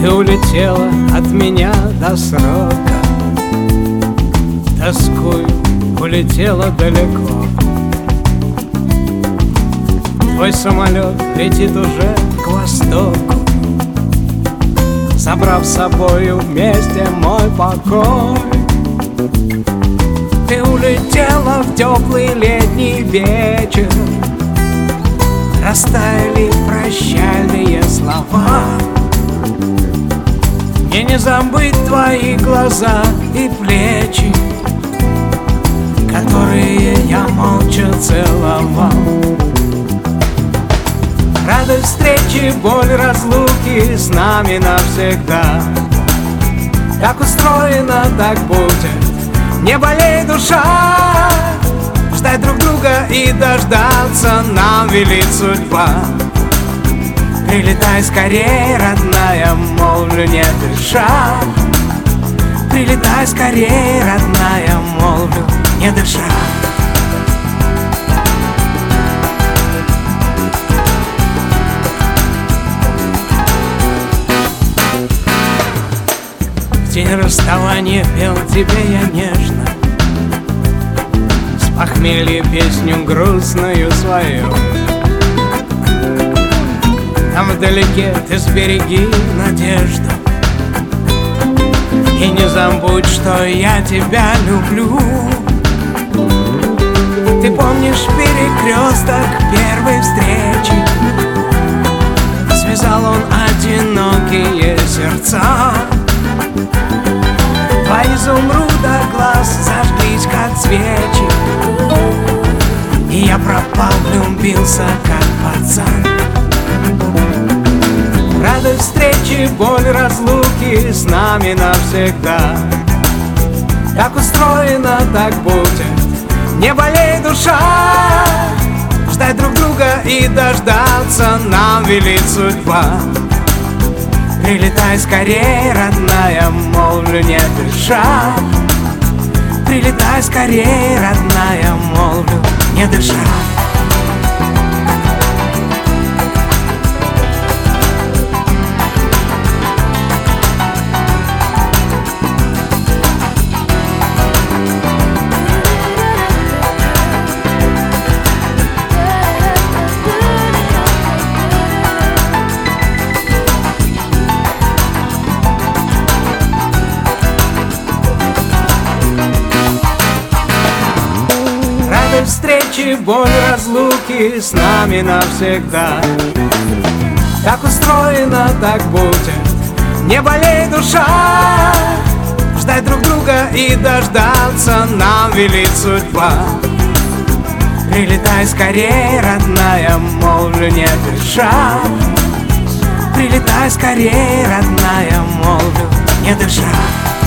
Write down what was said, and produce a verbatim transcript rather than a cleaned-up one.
Ты улетела от меня до срока, тоскую, улетела далеко. Твой самолет летит уже к востоку, забрав с собою вместе мой покой. Ты улетела в теплый летний вечер, растаяли прощальные слова. Мне не забыть твои глаза и плечи, которые я молча целовал. Радость встречи, боль разлуки с нами навсегда. Как устроено, так будет, не болей, душа. Ждать друг друга и дождаться нам велит судьба. Прилетай скорей, родная, молвлю, не дыша. Прилетай скорей, родная, молвлю, не дыша. В день расставания пел тебе я нежно, с похмелья песню грустную свою. Там вдалеке ты сбереги надежду и не забудь, что я тебя люблю. Ты помнишь перекресток первой встречи? Связал он одинокие сердца. Два изумруда глаз зажглись, как свечи, и я пропал, влюбился, как пацан. Радость встречи, боль разлуки с нами навсегда. Как устроено, так будет, не болей, душа. Ждать друг друга и дождаться нам велит судьба. Прилетай скорей, родная, молвлю, не дыша. Прилетай скорей, родная, молвлю, не дыша. Встречи, боль разлуки с нами навсегда. Как устроено, так будет, не болей, душа. Ждать друг друга и дождаться нам велит судьба. Прилетай скорей, родная, молвлю, не дыша. Прилетай скорей, родная, молвлю, не дыша.